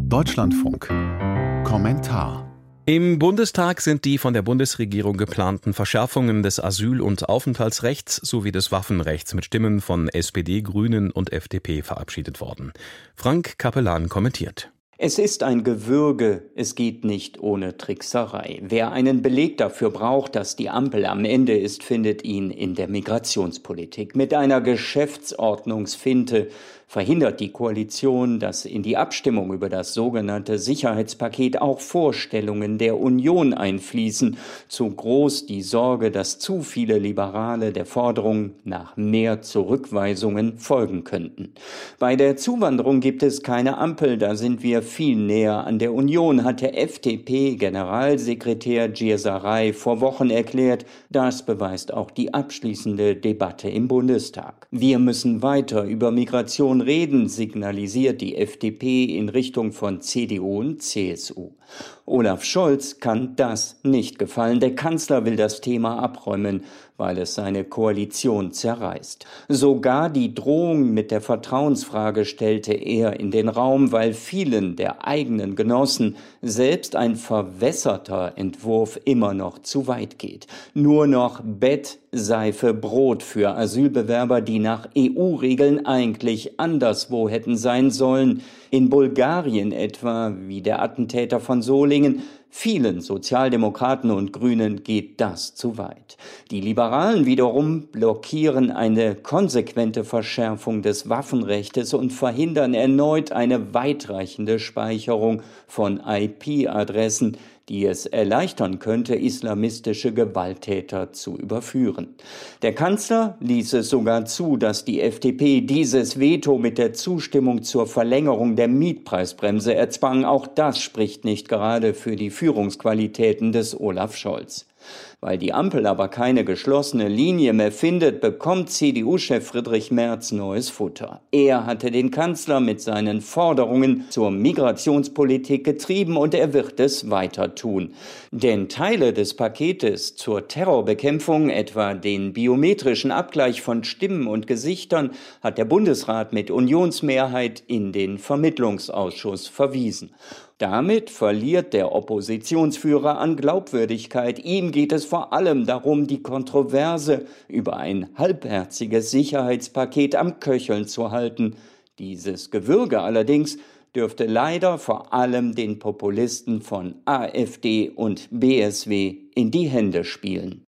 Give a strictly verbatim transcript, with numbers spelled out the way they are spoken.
Deutschlandfunk. Kommentar. Im Bundestag sind die von der Bundesregierung geplanten Verschärfungen des Asyl- und Aufenthaltsrechts sowie des Waffenrechts mit Stimmen von S P D, Grünen und F D P verabschiedet worden. Frank Capellan kommentiert. Es ist ein Gewürge, es geht nicht ohne Trickserei. Wer einen Beleg dafür braucht, dass die Ampel am Ende ist, findet ihn in der Migrationspolitik. Mit einer Geschäftsordnungsfinte verhindert die Koalition, dass in die Abstimmung über das sogenannte Sicherheitspaket auch Vorstellungen der Union einfließen. Zu groß die Sorge, dass zu viele Liberale der Forderung nach mehr Zurückweisungen folgen könnten. Bei der Zuwanderung gibt es keine Ampel, da sind wir viel näher an der Union, hat der F D P-Generalsekretär Gierserei vor Wochen erklärt. Das beweist auch die abschließende Debatte im Bundestag. Wir müssen weiter über Migration reden, signalisiert die F D P in Richtung von C D U und C S U. Olaf Scholz kann das nicht gefallen. Der Kanzler will das Thema abräumen, weil es seine Koalition zerreißt. Sogar die Drohung mit der Vertrauensfrage stellte er in den Raum, weil vielen der eigenen Genossen selbst ein verwässerter Entwurf immer noch zu weit geht. Nur noch Bett, Seife, Brot für Asylbewerber, die nach E U-Regeln eigentlich anderswo hätten sein sollen. In Bulgarien etwa, wie der Attentäter von Solingen. Vielen Sozialdemokraten und Grünen geht das zu weit. Die Liberalen wiederum blockieren eine konsequente Verschärfung des Waffenrechts und verhindern erneut eine weitreichende Speicherung von I P-Adressen, die es erleichtern könnte, islamistische Gewalttäter zu überführen. Der Kanzler ließ es sogar zu, dass die F D P dieses Veto mit der Zustimmung zur Verlängerung der Mietpreisbremse erzwang. Auch das spricht nicht gerade für die Führungsqualitäten des Olaf Scholz. Weil die Ampel aber keine geschlossene Linie mehr findet, bekommt C D U-Chef Friedrich Merz neues Futter. Er hatte den Kanzler mit seinen Forderungen zur Migrationspolitik getrieben und er wird es weiter tun. Denn Teile des Paketes zur Terrorbekämpfung, etwa den biometrischen Abgleich von Stimmen und Gesichtern, hat der Bundesrat mit Unionsmehrheit in den Vermittlungsausschuss verwiesen. Damit verliert der Oppositionsführer an Glaubwürdigkeit. Ihm geht es vor allem darum, die Kontroverse über ein halbherziges Sicherheitspaket am Köcheln zu halten. Dieses Gewürge allerdings dürfte leider vor allem den Populisten von AfD und B S W in die Hände spielen.